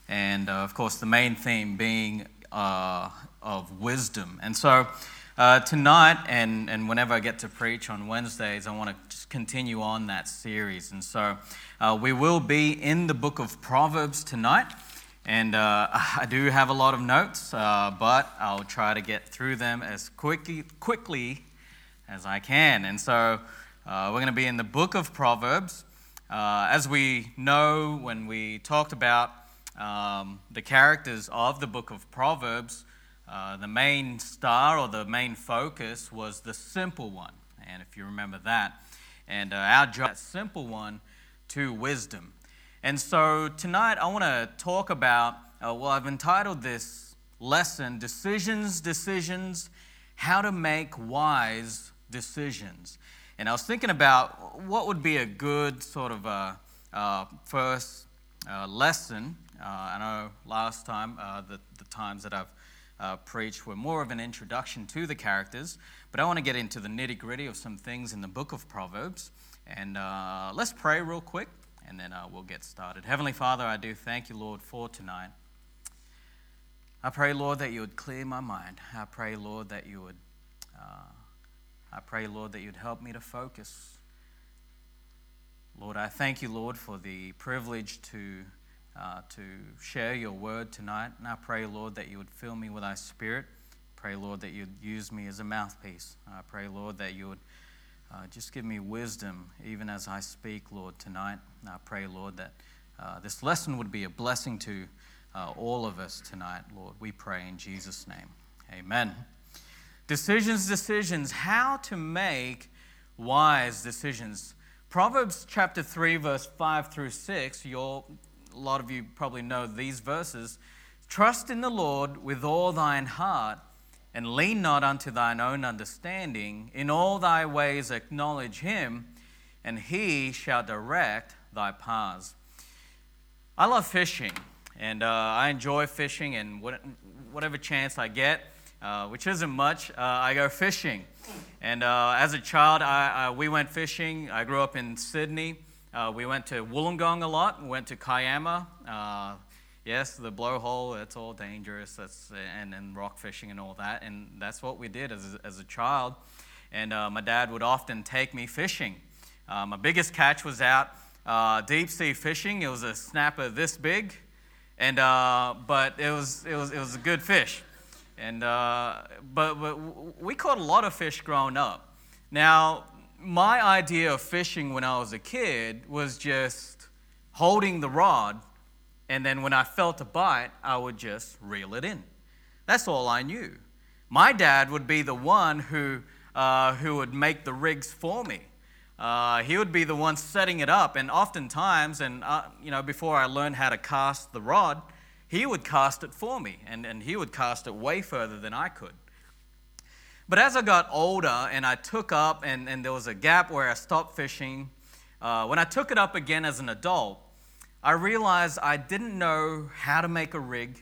and of course the main theme being of wisdom. And so tonight and whenever I get to preach on Wednesdays, I want to just continue on that series. And so we will be in the book of Proverbs tonight. And I do have a lot of notes, but I'll try to get through them as quickly as I can. And so we're going to be in the book of Proverbs. As we know, when we talked about the characters of the book of Proverbs, the main star or the main focus was the simple one. And if you remember that, and our job, that simple one, to wisdom. And so tonight I want to talk about, I've entitled this lesson, Decisions, How to Make Wise Decisions. And I was thinking about what would be a good sort of first lesson. I know last time, the times that I've preached were more of an introduction to the characters, but I want to get into the nitty-gritty of some things in the book of Proverbs. And let's pray real quick. And then we'll get started. Heavenly Father, I do thank you, Lord, for tonight. I pray, Lord, that you would clear my mind. I pray, Lord, that you would help me to focus. Lord, I thank you, Lord, for the privilege to share your word tonight. And I pray, Lord, that you would fill me with thy spirit. Pray, Lord, that you'd use me as a mouthpiece. I pray, Lord, that you would just give me wisdom even as I speak, Lord, tonight. And I pray, Lord, that this lesson would be a blessing to all of us tonight, Lord. We pray in Jesus' name. Amen. Decisions, how to make wise decisions. Proverbs chapter 3, verse 5 through 6, a lot of you probably know these verses. Trust in the Lord with all thine heart, and lean not unto thine own understanding. In all thy ways acknowledge him, and he shall direct thy paths. I love fishing, and I enjoy fishing, and whatever chance I get, which isn't much, I go fishing. And as a child, we went fishing. I grew up in Sydney. We went to Wollongong a lot. We went to Kiama. Yes, the blowhole, it's all dangerous, and rock fishing and all that, and that's what we did as a child. And my dad would often take me fishing. My biggest catch was out deep sea fishing. It was a snapper this big, and but it was a good fish. And but we caught a lot of fish growing up. Now, my idea of fishing when I was a kid was just holding the rod, and then when I felt a bite, I would just reel it in. That's all I knew. My dad would be the one who would make the rigs for me. He would be the one setting it up, and oftentimes, before I learned how to cast the rod, he would cast it for me, and he would cast it way further than I could. But as I got older and I took up, and there was a gap where I stopped fishing, when I took it up again as an adult, I realized I didn't know how to make a rig.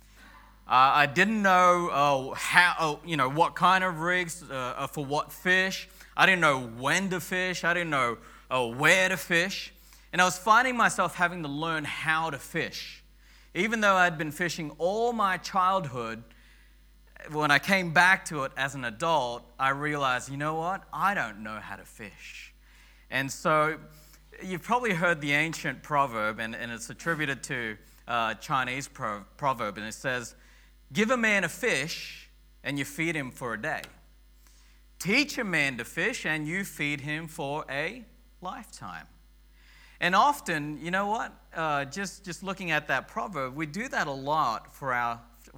I didn't know what kind of rigs for what fish. I didn't know when to fish. I didn't know where to fish. And I was finding myself having to learn how to fish. Even though I'd been fishing all my childhood, when I came back to it as an adult, I realized, you know what? I don't know how to fish. And so you've probably heard the ancient proverb, and it's attributed to a Chinese proverb, and it says, give a man a fish, and you feed him for a day. Teach a man to fish, and you feed him for a lifetime. And often, you know what? Just looking at that proverb, we do that a lot for our,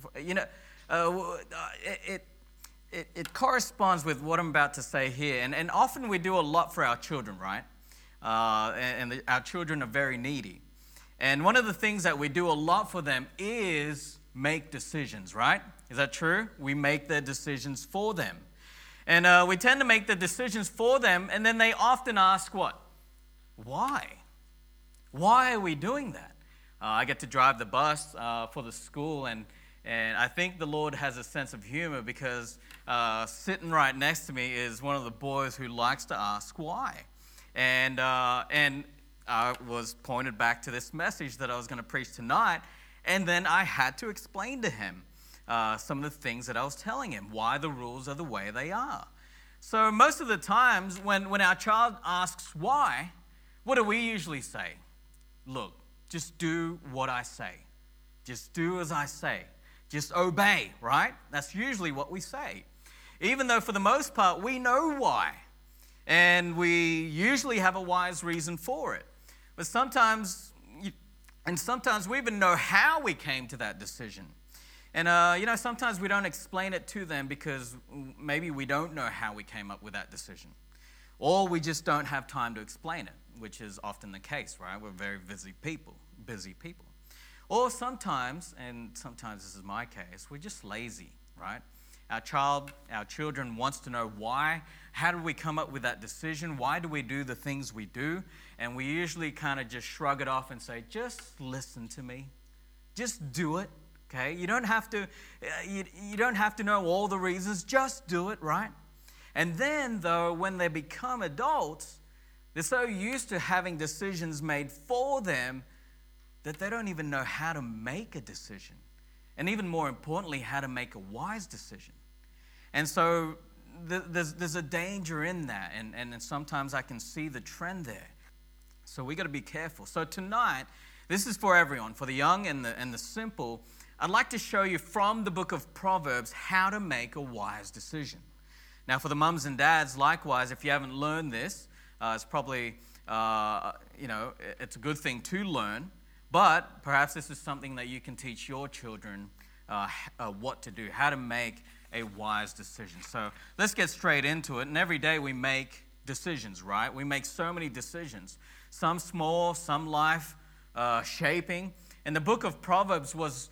it corresponds with what I'm about to say here. And often we do a lot for our children, right? Our children are very needy. And one of the things that we do a lot for them is make decisions, right? Is that true? We make their decisions for them. And we tend to make the decisions for them, and then they often ask what? Why? Why are we doing that? I get to drive the bus for the school, and I think the Lord has a sense of humor because sitting right next to me is one of the boys who likes to ask why. And I was pointed back to this message that I was going to preach tonight, And then I had to explain to him some of the things that I was telling him, why the rules are the way they are. So most of the times when our child asks why, what do we usually say? Look, just do what I say. Just do as I say. Just obey, right? That's usually what we say. Even though for the most part we know why. And we usually have a wise reason for it. But sometimes we even know how we came to that decision. And, sometimes we don't explain it to them because maybe we don't know how we came up with that decision. Or we just don't have time to explain it, which is often the case, right? We're very busy people. Or sometimes, and sometimes this is my case, we're just lazy, right? Our children wants to know why. How did we come up with that decision? Why do we do the things we do? And we usually kind of just shrug it off and say, just listen to me. Just do it, okay? You don't have to know all the reasons. Just do it, right? And then, though, when they become adults, they're so used to having decisions made for them that they don't even know how to make a decision. And even more importantly, how to make a wise decision. And so there's a danger in that. And sometimes I can see the trend there. So we got to be careful. So tonight, this is for everyone, for the young and the simple. I'd like to show you from the book of Proverbs how to make a wise decision. Now, for the mums and dads, likewise, if you haven't learned this, it's probably, it's a good thing to learn. But perhaps this is something that you can teach your children what to do, how to make a wise decision. So let's get straight into it. And every day we make decisions, right? We make so many decisions, some small, some life shaping. And the book of Proverbs was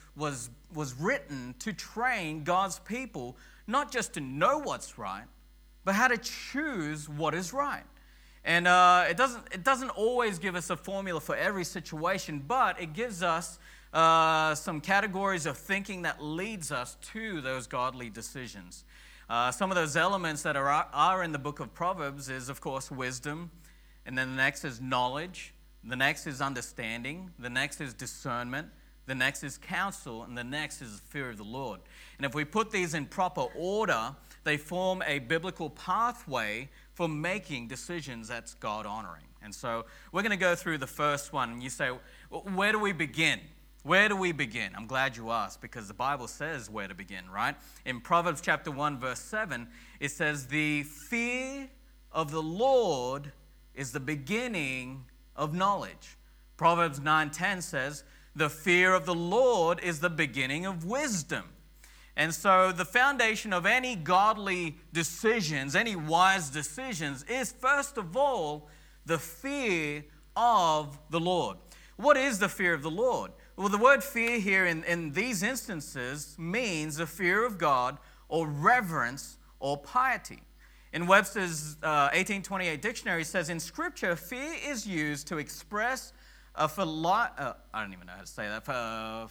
written to train God's people not just to know what's right, but how to choose what is right. And it doesn't always give us a formula for every situation, but it gives us some categories of thinking that leads us to those godly decisions. Some of those elements that are in the book of Proverbs is, of course, wisdom, and then the next is knowledge, the next is understanding, the next is discernment, the next is counsel, and the next is the fear of the Lord. And if we put these in proper order, they form a biblical pathway for making decisions that's God-honoring. And so we're going to go through the first one. And you say, where do we begin? Where do we begin? I'm glad you asked, because the Bible says where to begin, right? In Proverbs chapter 1, verse 7, it says, the fear of the Lord is the beginning of knowledge. Proverbs 9:10 says, the fear of the Lord is the beginning of wisdom. And so the foundation of any godly decisions, any wise decisions, is first of all the fear of the Lord. What is the fear of the Lord? Well, the word fear here in these instances means the fear of God or reverence or piety. In Webster's 1828 dictionary, it says, in Scripture, fear is used to express a I don't even know how to say that,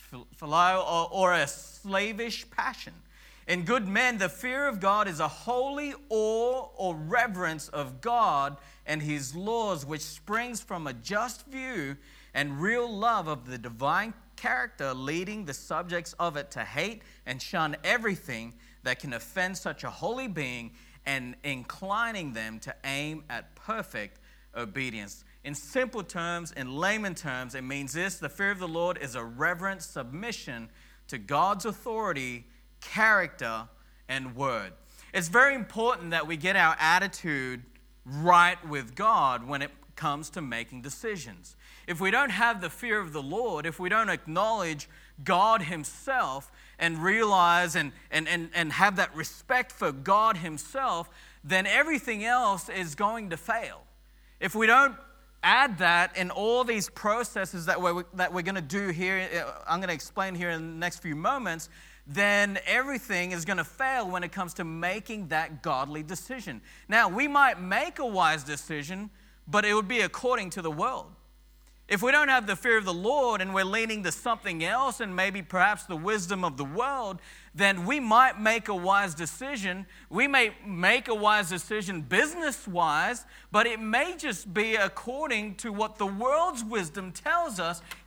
phileo or a slavish passion. In good men, the fear of God is a holy awe or reverence of God and His laws, which springs from a just view and real love of the divine character, leading the subjects of it to hate and shun everything that can offend such a holy being and inclining them to aim at perfect obedience. In simple terms, in layman terms, it means this: the fear of the Lord is a reverent submission to God's authority, character, and word. It's very important that we get our attitude right with God when it comes to making decisions. If we don't have the fear of the Lord, if we don't acknowledge God Himself and realize and have that respect for God Himself, then everything else is going to fail. If we don't add that in all these processes that we're going to do here, I'm going to explain here in the next few moments, then everything is going to fail when it comes to making that godly decision. Now, we might make a wise decision, but it would be according to the world. If we don't have the fear of the Lord and we're leaning to something else and maybe perhaps the wisdom of the world, then we might make a wise decision. We may make a wise decision business-wise, but it may just be according to what the world's wisdom tells us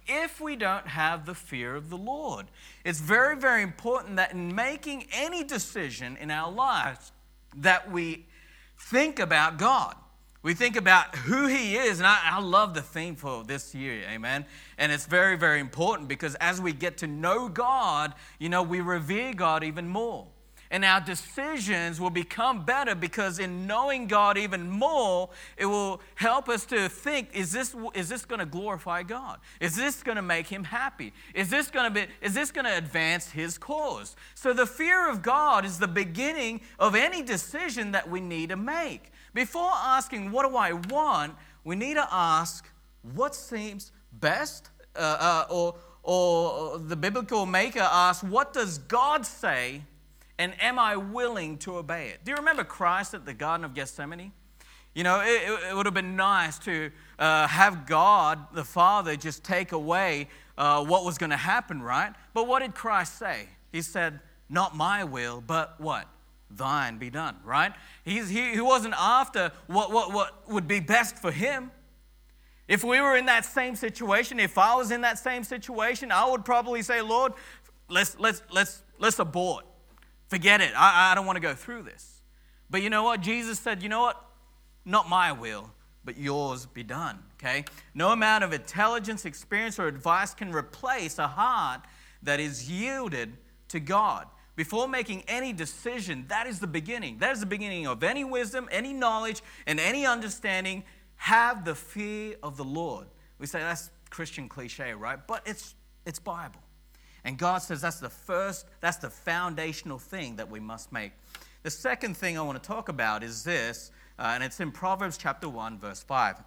if we don't have the fear of the Lord. It's very, very important that in making any decision in our lives that we think about God. We think about who He is, and I love the theme for this year, amen? And it's very, very important because as we get to know God, we revere God even more. And our decisions will become better because in knowing God even more, it will help us to think, is this going to glorify God? Is this going to make Him happy? Is this going to advance His cause? So the fear of God is the beginning of any decision that we need to make. Before asking, what do I want? We need to ask, what seems best? Or the biblical maker asks, what does God say? And am I willing to obey it? Do you remember Christ at the Garden of Gethsemane? It would have been nice to have God, the Father, just take away what was going to happen, right? But what did Christ say? He said, not my will, but what? Thine be done, right? He wasn't after what would be best for Him. If we were in that same situation, if I was in that same situation, I would probably say, Lord, let's abort. Forget it. I don't want to go through this. But you know what? Jesus said, you know what? Not my will, but yours be done, okay? No amount of intelligence, experience, or advice can replace a heart that is yielded to God. Before making any decision, that is the beginning. That is the beginning of any wisdom, any knowledge, and any understanding. Have the fear of the Lord. We say that's Christian cliche, right? But it's Bible. And God says that's the foundational thing that we must make. The second thing I want to talk about is this, and it's in Proverbs chapter 1, verse 5.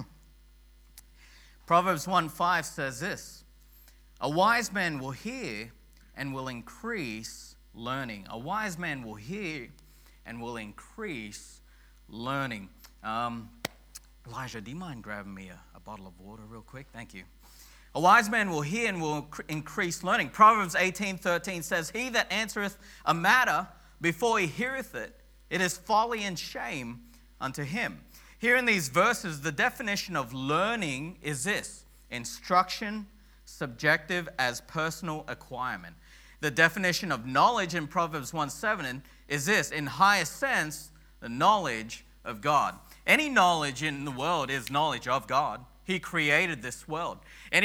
Proverbs 1:5 says this, a wise man will hear and will increase learning. A wise man will hear and will increase learning. Elijah, do you mind grabbing me a bottle of water real quick? Thank you. A wise man will hear and will increase learning. Proverbs 18:13 says, he that answereth a matter before he heareth it, it is folly and shame unto him. Here in these verses, the definition of learning is this: instruction, subjective as personal acquirement. The definition of knowledge in Proverbs 1:7 is this: in highest sense, the knowledge of God. Any knowledge in the world is knowledge of God. He created this world.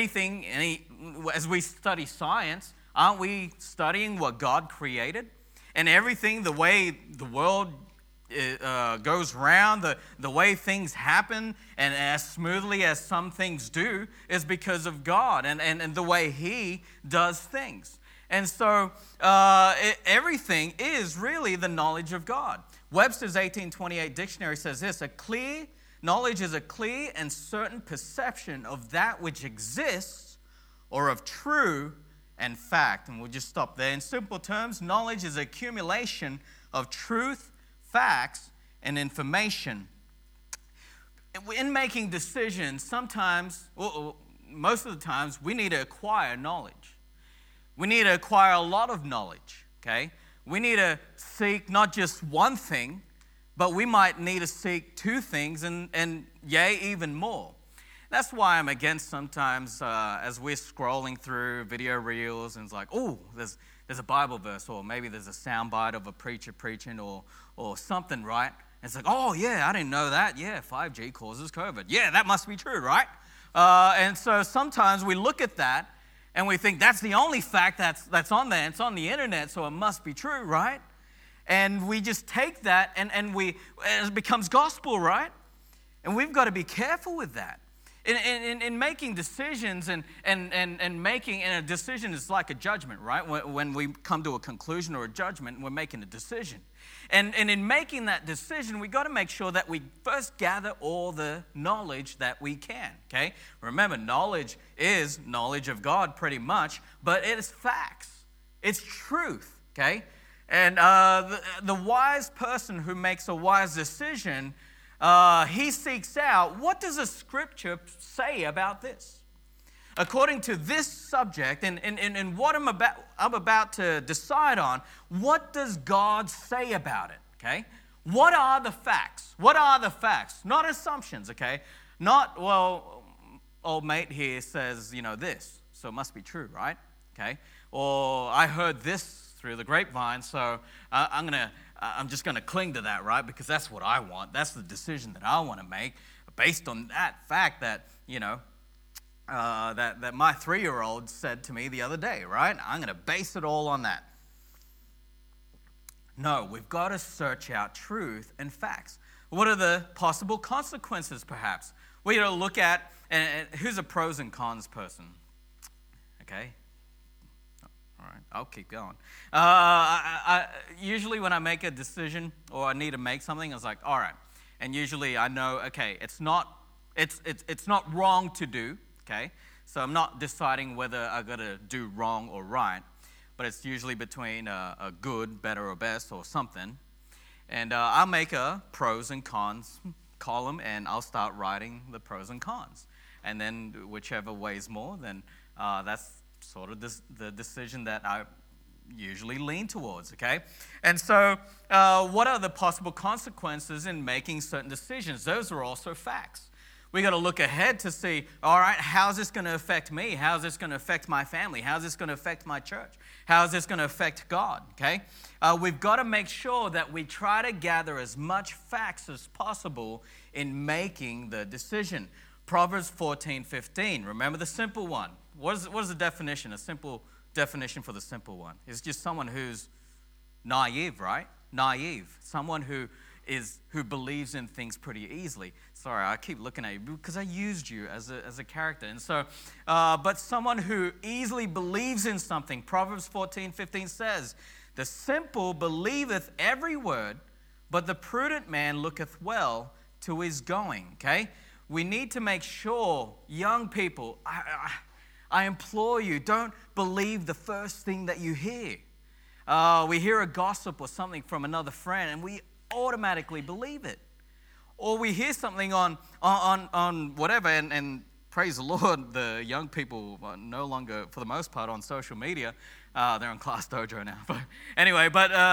As we study science, aren't we studying what God created? And everything, the way the world goes round, the way things happen, and as smoothly as some things do, is because of God and the way He does things. And so everything is really the knowledge of God. Webster's 1828 dictionary says this: knowledge is a clear and certain perception of that which exists or of true and fact. And we'll just stop there. In simple terms, knowledge is accumulation of truth, facts, and information. In making decisions, most of the times, we need to acquire knowledge. We need to acquire a lot of knowledge, okay? We need to seek not just one thing, but we might need to seek two things and yea, even more. That's why I'm against sometimes as we're scrolling through video reels and it's like, oh, there's a Bible verse, or maybe there's a soundbite of a preacher preaching or something, right? And it's like, oh, yeah, I didn't know that. Yeah, 5G causes COVID. Yeah, that must be true, right? And so sometimes we look at that and we think that's the only fact that's on there. It's on the internet, so it must be true, right? And we just take that and it becomes gospel, right? And we've got to be careful with that. In making decisions and a decision is like a judgment, right? When we come to a conclusion or a judgment, we're making a decision. And in making that decision, we've got to make sure that we first gather all the knowledge that we can, okay? Remember, knowledge is knowledge of God pretty much, but it is facts. It's truth, okay? And the wise person who makes a wise decision, he seeks out, what does the scripture say about this? According to this subject and what I'm about to decide on, what does God say about it, okay? What are the facts? What are the facts? Not assumptions, okay? Not, well, old mate here says, this, so it must be true, right? Okay. Or I heard this through the grapevine, so I'm just gonna cling to that, right? Because that's what I want. That's the decision that I want to make based on that fact that that my 3-year-old said to me the other day, right? I'm gonna base it all on that. No, we've got to search out truth and facts. What are the possible consequences, perhaps? We got to look at, and who's a pros and cons person? Okay. All right, I'll keep going. I usually when I make a decision or I need to make something, I was like, all right. And usually I know, okay, it's not wrong to do, okay? So I'm not deciding whether I got to do wrong or right, but it's usually between a good, better, or best, or something. And I'll make a pros and cons column, and I'll start writing the pros and cons. And then whichever weighs more, then that's sort of the decision that I usually lean towards, okay? And so what are the possible consequences in making certain decisions? Those are also facts. We got to look ahead to see, all right, how's this going to affect me? How's this going to affect my family? How's this going to affect my church? How's this going to affect God, okay? We've got to make sure that we try to gather as much facts as possible in making the decision. Proverbs 14:15, remember the simple one. What is the definition? A simple definition for the simple one. It's just someone who's naive, right? Naive. Someone who believes in things pretty easily. Sorry, I keep looking at you because I used you as a character. And so, but someone who easily believes in something. Proverbs 14:15 says, "The simple believeth every word, but the prudent man looketh well to his going." Okay? We need to make sure, young people, I implore you, don't believe the first thing that you hear. We hear a gossip or something from another friend, and we automatically believe it. Or we hear something on whatever, and praise the Lord, the young people are no longer, for the most part, on social media. They're on Class Dojo now. But anyway,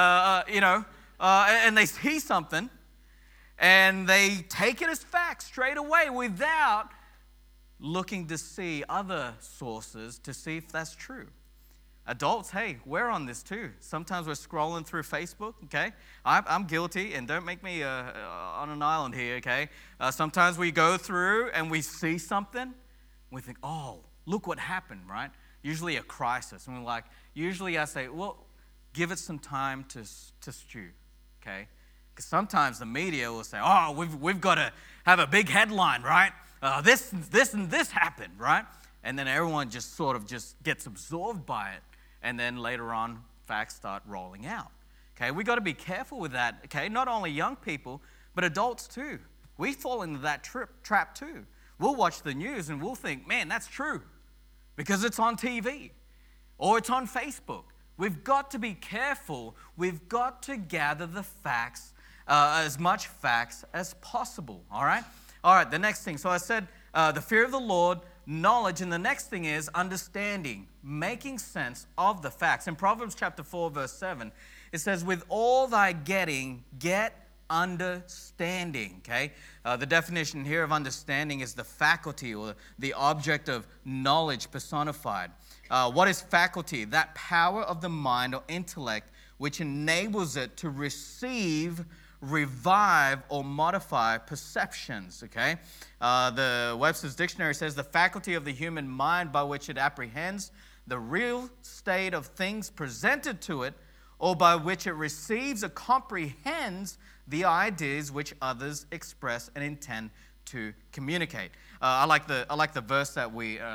and they see something, and they take it as fact straight away without looking to see other sources to see if that's true. Adults, hey, we're on this too. Sometimes we're scrolling through Facebook, okay? I'm guilty, and don't make me on an island here, okay? Sometimes we go through and we see something, we think, oh, look what happened, right? Usually a crisis. And we're like, usually I say, well, give it some time to stew, okay? Because sometimes the media will say, oh, we've got to have a big headline, right? This and this happened, right? And then everyone just sort of just gets absorbed by it. And then later on, facts start rolling out. Okay, we got to be careful with that. Okay, not only young people, but adults too. We fall into that trap too. We'll watch the news and we'll think, man, that's true, because it's on TV or it's on Facebook. We've got to be careful. We've got to gather the facts, as much facts as possible. All right. All right. The next thing. So I said the fear of the Lord, knowledge, and the next thing is understanding, making sense of the facts. In Proverbs chapter 4, verse 7, it says, with all thy getting, get understanding, okay? The definition here of understanding is the faculty or the object of knowledge personified. What is faculty? That power of the mind or intellect which enables it to receive, revive, or modify perceptions, okay? The Webster's Dictionary says the faculty of the human mind by which it apprehends the real state of things presented to it, or by which it receives or comprehends the ideas which others express and intend to communicate. I like the verse that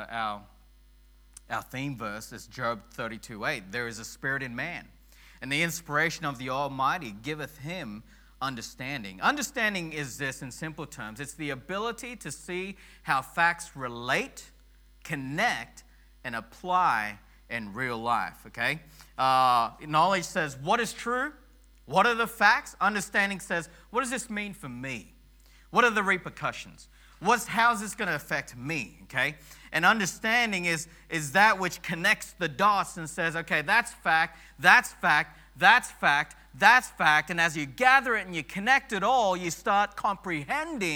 our theme verse is Job 32:8. There is a spirit in man, and the inspiration of the Almighty giveth him understanding. Understanding is this in simple terms. It's the ability to see how facts relate, connect, and apply in real life, okay? Knowledge says, what is true? What are the facts? Understanding says, what does this mean for me? What are the repercussions? How is this going to affect me, okay? And understanding is that which connects the dots and says, okay, that's fact, that's fact, that's fact, that's fact. And as you gather it and you connect it all, you start comprehending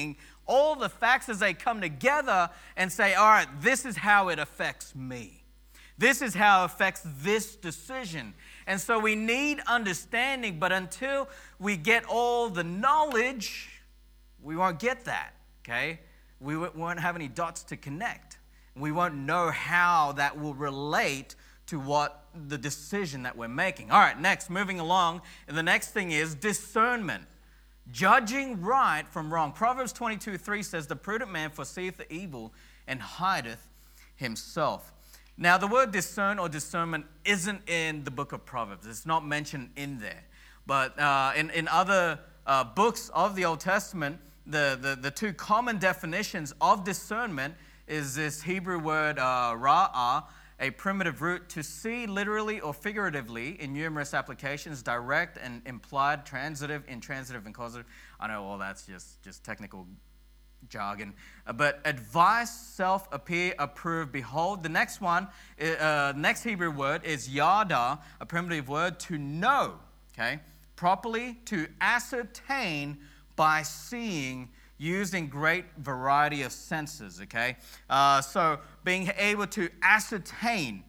all the facts as they come together and say, all right, this is how it affects me. This is how it affects this decision. And so we need understanding, but until we get all the knowledge, we won't get that, okay? We won't have any dots to connect. We won't know how that will relate to what the decision that we're making. All right, next, moving along. And the next thing is discernment. Judging right from wrong. Proverbs 22:3 says, the prudent man foreseeth the evil and hideth himself. Now, the word discern or discernment isn't in the book of Proverbs. It's not mentioned in there. But in other books of the Old Testament, the two common definitions of discernment is this Hebrew word ra'ah, a primitive root to see literally or figuratively in numerous applications, direct and implied, transitive, intransitive, and causative. I know all that's just technical jargon. But advice, self, appear, approve, behold. The next one, next Hebrew word is yada, a primitive word to know, okay? Properly, to ascertain by seeing, used in great variety of senses, okay? So being able to ascertain.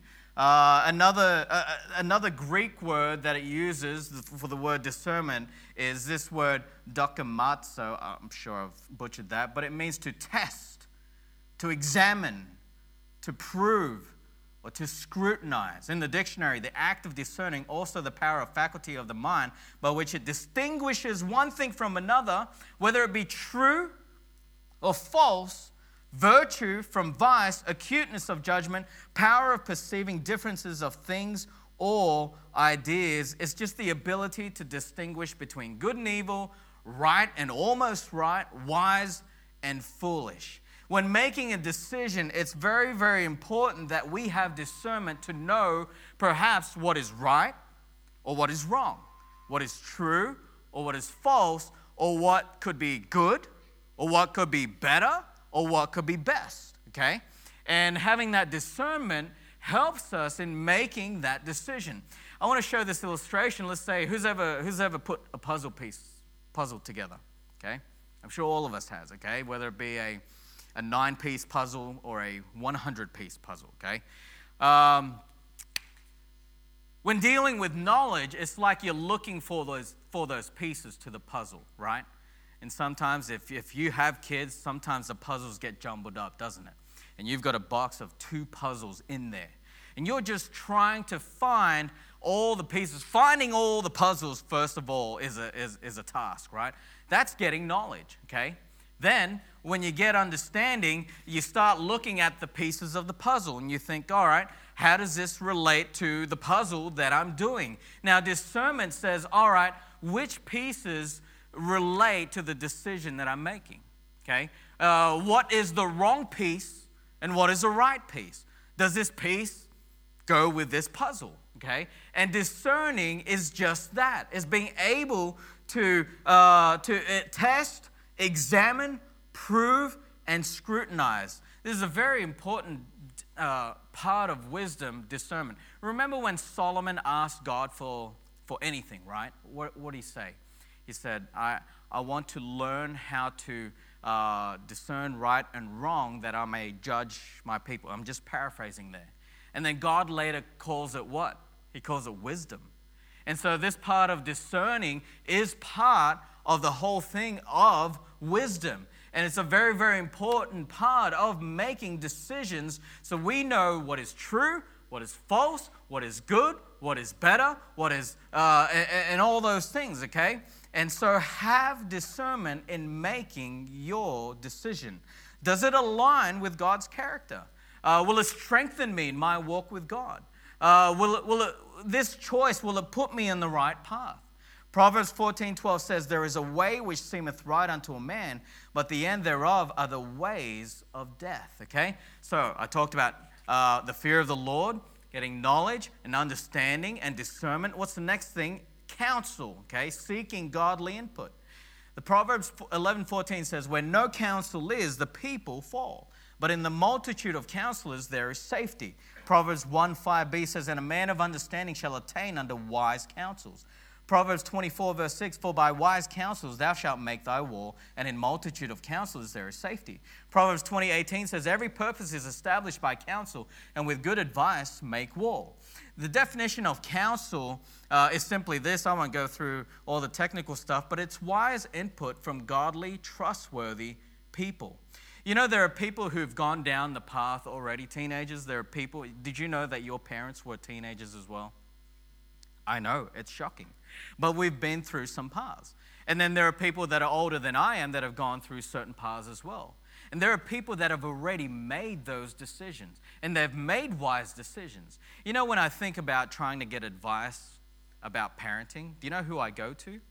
Another Greek word that it uses for the word discernment is this word dokimazo. I'm sure I've butchered that, but it means to test, to examine, to prove, or to scrutinize. In the dictionary, the act of discerning, also the power or faculty of the mind by which it distinguishes one thing from another, whether it be true or false, virtue from vice, acuteness of judgment, power of perceiving differences of things or ideas. It's just the ability to distinguish between good and evil, right and almost right, wise and foolish. When making a decision, it's very, very important that we have discernment to know perhaps what is right or what is wrong, what is true or what is false, or what could be good or what could be better or what could be best, okay? And having that discernment helps us in making that decision. I want to show this illustration. Let's say, who's ever put a puzzle together, okay? I'm sure all of us has, okay? Whether it be a 9-piece puzzle or a 100-piece puzzle, okay? When dealing with knowledge, it's like you're looking for those pieces to the puzzle, right? And sometimes if you have kids, sometimes the puzzles get jumbled up, doesn't it? And you've got a box of 2 puzzles in there. And you're just trying to find all the pieces. Finding all the puzzles, first of all, is a task, right? That's getting knowledge, okay? Then, when you get understanding, you start looking at the pieces of the puzzle and you think, all right, how does this relate to the puzzle that I'm doing? Now, discernment says, all right, which pieces relate to the decision that I'm making, okay? What is the wrong piece and what is the right piece? Does this piece go with this puzzle, okay? And discerning is just that. It's being able to test, examine, prove, and scrutinize. This is a very important part of wisdom, discernment. Remember when Solomon asked God for anything, right? What did he say? He said, I want to learn how to discern right and wrong that I may judge my people. I'm just paraphrasing there. And then God later calls it what? He calls it wisdom. And so this part of discerning is part of the whole thing of wisdom. And it's a very, very important part of making decisions so we know what is true, what is false, what is good, what is better, what is, and all those things, okay? And so have discernment in making your decision. Does it align with God's character? Will it strengthen me in my walk with God? This choice, will it put me in the right path? Proverbs 14:12 says, there is a way which seemeth right unto a man, but the end thereof are the ways of death, okay? So I talked about the fear of the Lord, getting knowledge and understanding and discernment. What's the next thing? Counsel, okay? Seeking godly input. The Proverbs 11:14 says, where no counsel is, the people fall. But in the multitude of counselors, there is safety. Proverbs 1:5b says, and a man of understanding shall attain unto wise counsels. Proverbs 24, verse 6, for by wise counsels thou shalt make thy war, and in multitude of counselors there is safety. Proverbs 20:18 says, every purpose is established by counsel, and with good advice make war. The definition of counsel is simply this. I won't go through all the technical stuff, but it's wise input from godly, trustworthy people. You know, there are people who've gone down the path already, teenagers. There are people, did you know that your parents were teenagers as well? I know, it's shocking. But we've been through some paths. And then there are people that are older than I am that have gone through certain paths as well. And there are people that have already made those decisions. And they've made wise decisions. You know, when I think about trying to get advice about parenting, do you know who I go to?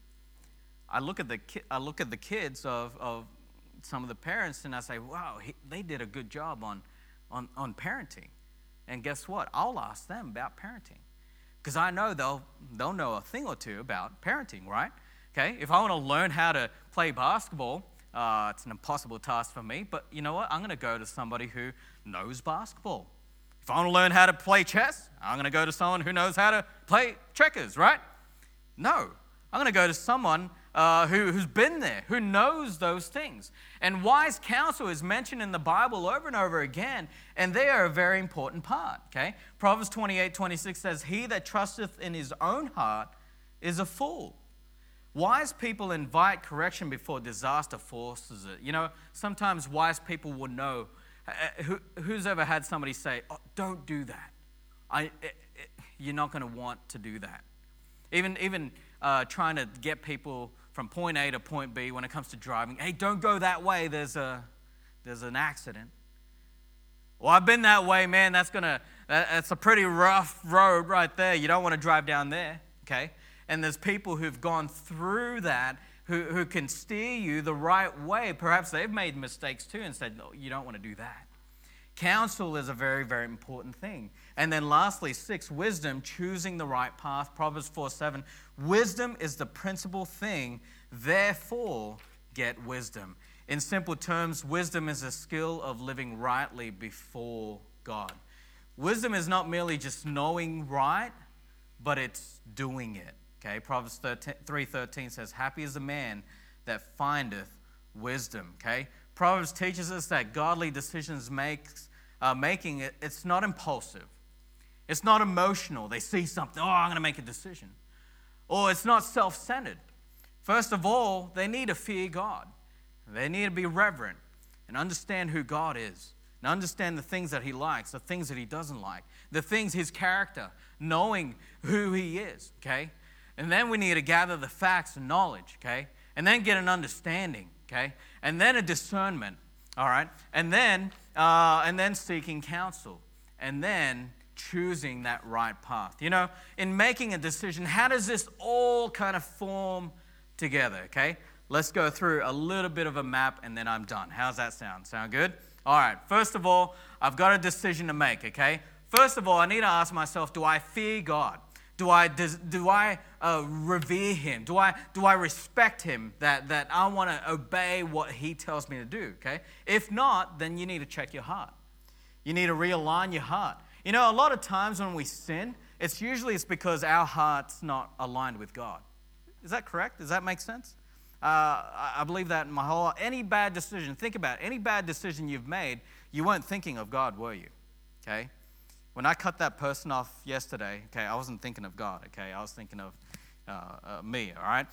I look at the kids of some of the parents and I say, wow, they did a good job on parenting. And guess what? I'll ask them about parenting. Because I know they'll know a thing or two about parenting, right? Okay, if I want to learn how to play basketball, it's an impossible task for me, but you know what? I'm going to go to somebody who knows basketball. If I want to learn how to play chess, I'm going to go to someone who knows how to play checkers, right? No, I'm going to go to someone who's been there, who knows those things. And wise counsel is mentioned in the Bible over and over again, and they are a very important part, okay? Proverbs 28:26 says, he that trusteth in his own heart is a fool. Wise people invite correction before disaster forces it. You know, sometimes wise people will know. Who's ever had somebody say, oh, don't do that. You're not going to want to do that. Even trying to get people from point A to point B when it comes to driving. Hey, don't go that way. There's an accident. Well, I've been that way, man. That's a pretty rough road right there. You don't want to drive down there, okay? And there's people who've gone through that who can steer you the right way. Perhaps they've made mistakes too and said, no, you don't want to do that. Counsel is a very, very important thing. And then lastly, 6, wisdom, choosing the right path. Proverbs 4:7, wisdom is the principal thing, therefore get wisdom. In simple terms, wisdom is a skill of living rightly before God. Wisdom is not merely just knowing right, but it's doing it. Okay, Proverbs 3:13 says, happy is the man that findeth wisdom. Okay, Proverbs teaches us that godly decisions making it, it's not impulsive. It's not emotional. They see something, I'm going to make a decision. Or it's not self-centered. First of all, they need to fear God. They need to be reverent and understand who God is. And understand the things that he likes, the things that he doesn't like, the things, his character, knowing who he is, okay? And then we need to gather the facts and knowledge, okay? And then get an understanding, okay? And then a discernment, all right? And then seeking counsel. And then choosing that right path. You know, in making a decision, how does this all kind of form together, okay? Let's go through a little bit of a map and then I'm done. How's that sound? Sound good? All right, first of all, I've got a decision to make, okay? First of all, I need to ask myself, do I fear God? Do I revere him? Do I respect him that I want to obey what he tells me to do, okay? If not, then you need to check your heart. You need to realign your heart. You know, a lot of times when we sin, it's because our heart's not aligned with God. Is that correct? Does that make sense? I believe that in my whole heart. Any bad decision, think about it. Any bad decision you've made, you weren't thinking of God, were you? Okay? When I cut that person off yesterday, okay, I wasn't thinking of God, okay? I was thinking of me, all right?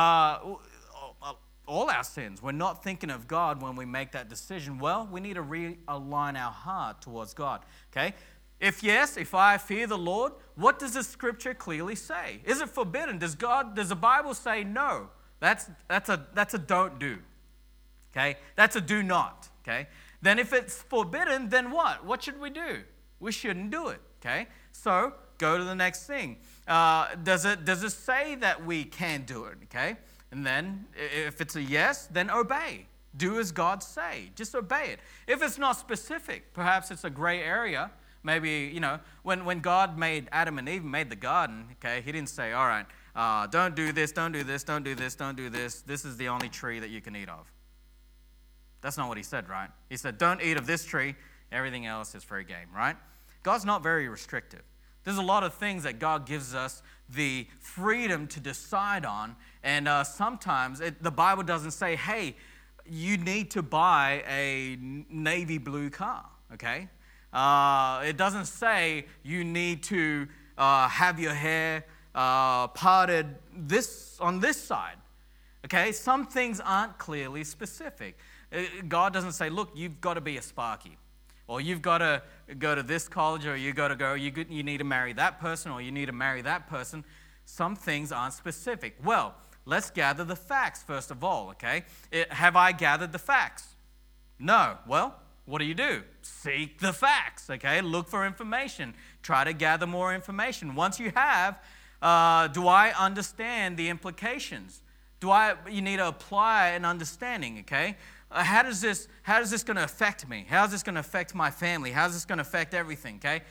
All our sins, we're not thinking of God when we make that decision. Well, we need to realign our heart towards God, okay? If I fear the Lord, what does the scripture clearly say? Is it forbidden? Does the Bible say no? That's a don't do, okay? That's a do not, okay? Then if it's forbidden, then what? What should we do? We shouldn't do it, okay? So go to the next thing. Does it say that we can do it, okay? And then if it's a yes, then obey. Do as God say. Just obey it. If it's not specific, perhaps it's a gray area. Maybe, you know, when God made Adam and Eve, made the garden, okay, he didn't say, all right, don't do this, don't do this, don't do this, don't do this. This is the only tree that you can eat of. That's not what he said, right? He said, don't eat of this tree. Everything else is free game, right? God's not very restrictive. There's a lot of things that God gives us the freedom to decide on, and sometimes the Bible doesn't say, hey, you need to buy a navy blue car, okay? It doesn't say you need to have your hair parted on this side, okay? Some things aren't clearly specific. God doesn't say, look, you've got to be a Sparky, or you've got to go to this college, or you need to marry that person, or you need to marry that person. Some things aren't specific. Well, let's gather the facts first of all, okay? Have I gathered the facts? No. Well, what do? Seek the facts, okay? Look for information. Try to gather more information. Once you have, do I understand the implications? You need to apply an understanding, okay? How is this going to affect me? How is this going to affect my family? How is this going to affect everything, okay?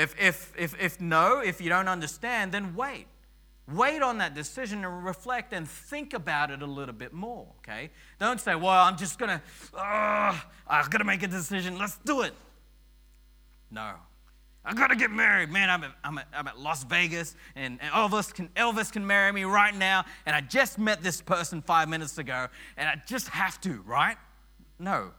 If you don't understand, then wait. Wait on that decision and reflect and think about it a little bit more, okay? Don't say, well, I'm just going to, I've got to make a decision. Let's do it. No. I've got to get married. Man, I'm at Las Vegas, and Elvis can marry me right now, and I just met this person 5 minutes ago, and I just have to, right? No.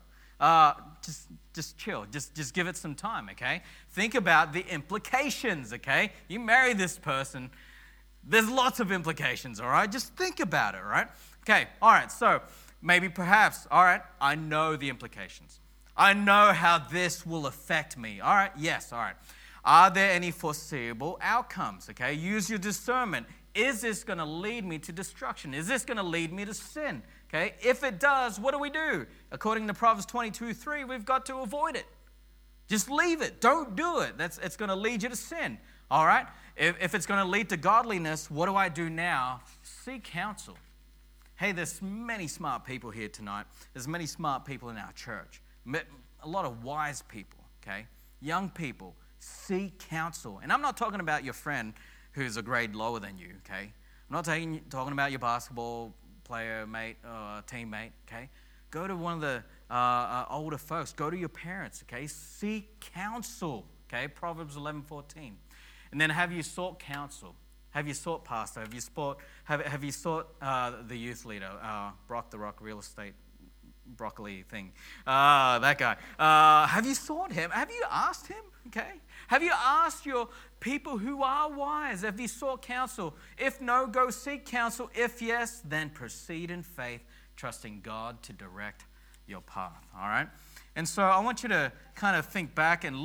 Just chill. Just give it some time, okay? Think about the implications, okay? You marry this person, there's lots of implications, all right? Just think about it, right? Okay, all right, so perhaps, all right, I know the implications. I know how this will affect me. All right, yes, all right. Are there any foreseeable outcomes, okay? Use your discernment. Is this going to lead me to destruction? Is this going to lead me to sin, okay? If it does, what do? According to Proverbs 22:3, we've got to avoid it. Just leave it. Don't do it. It's going to lead you to sin, all right? If it's going to lead to godliness, what do I do now? Seek counsel. Hey, there's many smart people here tonight. There's many smart people in our church. A lot of wise people, okay? Young people, seek counsel. And I'm not talking about your friend who's a grade lower than you, okay? I'm not talking about your basketball player, mate, teammate, okay? Go to one of the older folks. Go to your parents, okay? Seek counsel, okay? Proverbs 11:14. And then have you sought counsel? Have you sought pastor? Have you sought the youth leader, Brock the Rock real estate broccoli thing? That guy. Have you sought him? Have you asked him? Okay. Have you asked your people who are wise? Have you sought counsel? If no, go seek counsel. If yes, then proceed in faith, trusting God to direct your path. All right. And so I want you to kind of think back and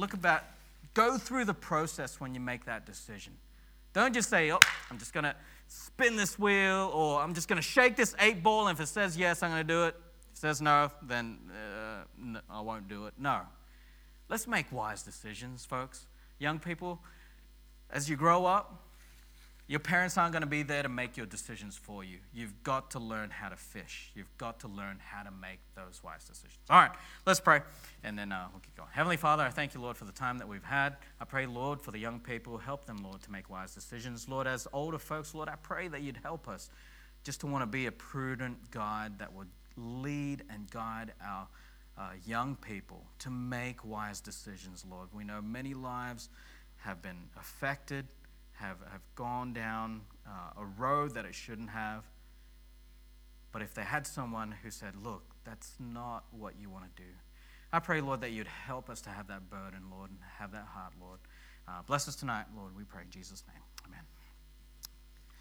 go through the process when you make that decision. Don't just say, I'm just going to spin this wheel, or I'm just going to shake this 8-ball, and if it says yes, I'm going to do it. If it says no, then no, I won't do it. No. Let's make wise decisions, folks. Young people, as you grow up, your parents aren't going to be there to make your decisions for you. You've got to learn how to fish. You've got to learn how to make those wise decisions. All right, let's pray, and then we'll keep going. Heavenly Father, I thank you, Lord, for the time that we've had. I pray, Lord, for the young people. Help them, Lord, to make wise decisions. Lord, as older folks, Lord, I pray that you'd help us just to want to be a prudent guide that would lead and guide our young people to make wise decisions, Lord. We know many lives have been affected, have gone down a road that it shouldn't have. But if they had someone who said, look, that's not what you want to do, I pray, Lord, that you'd help us to have that burden, Lord, and have that heart, Lord. Bless us tonight, Lord, we pray in Jesus' name. Amen.